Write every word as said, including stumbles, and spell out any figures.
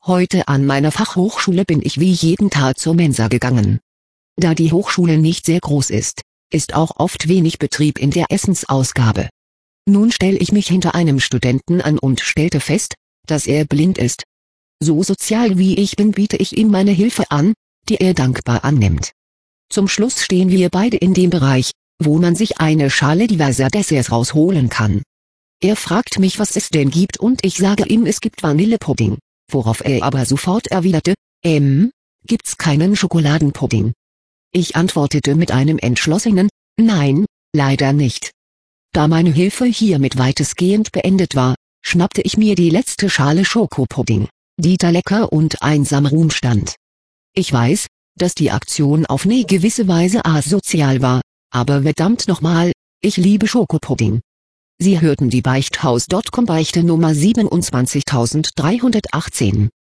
Heute an meiner Fachhochschule bin ich wie jeden Tag zur Mensa gegangen. Da die Hochschule nicht sehr groß ist, ist auch oft wenig Betrieb in der Essensausgabe. Nun stelle ich mich hinter einem Studenten an und stellte fest, dass er blind ist. So sozial wie ich bin, biete ich ihm meine Hilfe an, die er dankbar annimmt. Zum Schluss stehen wir beide in dem Bereich, wo man sich eine Schale diverser Desserts rausholen kann. Er fragt mich, was es denn gibt, und ich sage ihm, es gibt Vanillepudding, worauf er aber sofort erwiderte, ähm, gibt's keinen Schokoladenpudding? Ich antwortete mit einem entschlossenen, nein, leider nicht. Da meine Hilfe hiermit weitestgehend beendet war, schnappte ich mir die letzte Schale Schokopudding, die da lecker und einsam rumstand. Ich weiß, dass die Aktion auf eine gewisse Weise asozial war, aber verdammt nochmal, ich liebe Schokopudding. Sie hörten die Beichthaus Punkt com Beichte Nummer siebenundzwanzigtausenddreihundertachtzehn.